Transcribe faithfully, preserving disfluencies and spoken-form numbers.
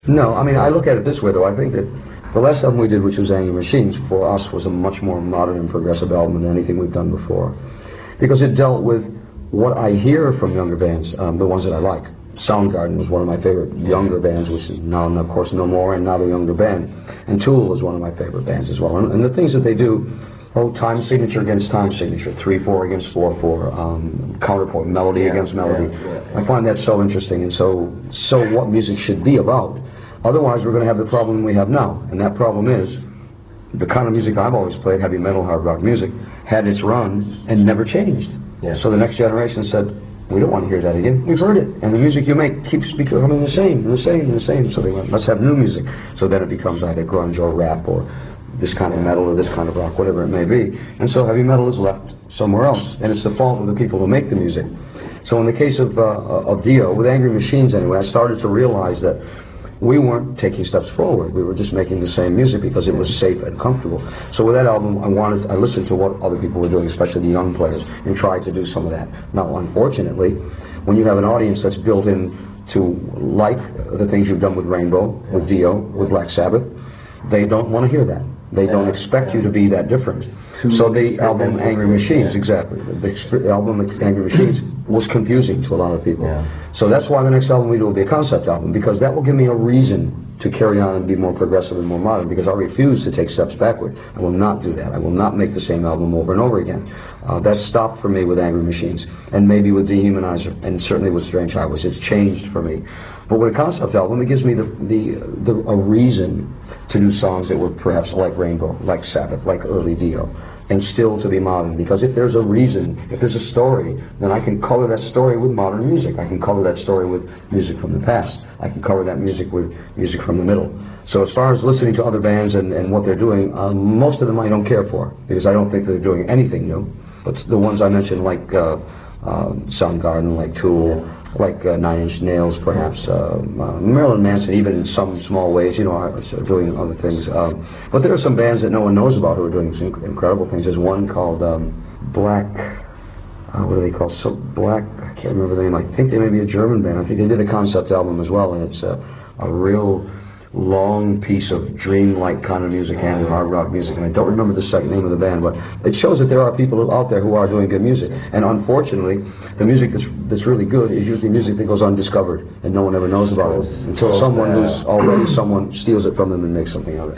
No, I mean, I look at it this way, though. I think that the last album we did, which was Angry Machines, for us was a much more modern and progressive album than anything we've done before. Because it dealt with what I hear from younger bands, um, the ones that I like. Soundgarden was one of my favorite younger bands, which is now, of course, no more, and now the younger band. And Tool is one of my favorite bands as well. And, and the things that they do, oh, time signature against time signature, three four against four four, um, counterpoint, melody yeah, against melody. Yeah, yeah, yeah. I find that so interesting, and so, so what music should be about. Otherwise, we're going to have the problem we have now, and that problem is the kind of music I've always played, heavy metal, hard rock music, had its run and never changed. Yeah. So the next generation said, we don't want to hear that again. We've heard it, and the music you make keeps becoming the same, and the same, and the same. So they went, let's have new music. So then it becomes either grunge or rap or this kind of metal or this kind of rock, whatever it may be. And so heavy metal is left somewhere else, and it's the fault of the people who make the music. So in the case of, uh, of Dio, with Angry Machines anyway, I started to realize that we weren't taking steps forward. We were just making the same music because it was safe and comfortable. So with that album, I wanted, I listened to what other people were doing, especially the young players, and tried to do some of that. Now, unfortunately, when you have an audience that's built in to like the things you've done with Rainbow, with Dio, with Black Sabbath, they don't want to hear that. They don't expect you to be that different. So the album Angry Machines, exactly, the album Angry Machines was confusing to a lot of people. Yeah. So that's why the next album we do will be a concept album, because that will give me a reason to carry on and be more progressive and more modern, because I refuse to take steps backward. I will not do that. I will not make the same album over and over again. Uh, that stopped for me with Angry Machines, and maybe with Dehumanizer, and certainly with Strange Highways. It's changed for me. But with a concept album, it gives me the, the, the, a reason to do songs that were perhaps like Rainbow, like Sabbath, like early Dio, and still to be modern. Because if there's a reason, if there's a story, then I can color that story with modern music. I can color that story with music from the past. I can cover that music with music from the middle. So as far as listening to other bands and, and what they're doing, uh, most of them I don't care for, because I don't think they're doing anything new. But the ones I mentioned, like uh, uh, Soundgarden, like Tool, like uh, Nine Inch Nails, perhaps, uh, uh, Marilyn Manson, even in some small ways, you know, are doing other things. Um, but there are some bands that no one knows about who are doing some incredible things. There's one called um, Black, uh, what are they called? So Black, I can't remember the name. I think they may be a German band. I think they did a concept album as well, and it's a, a real long piece of dream-like kind of music and hard rock music, and I don't remember the second name of the band, but it shows that there are people out there who are doing good music. And unfortunately, the music that's, that's really good is usually music that goes undiscovered, and no one ever knows about it until someone who's already someone steals it from them and makes something of it.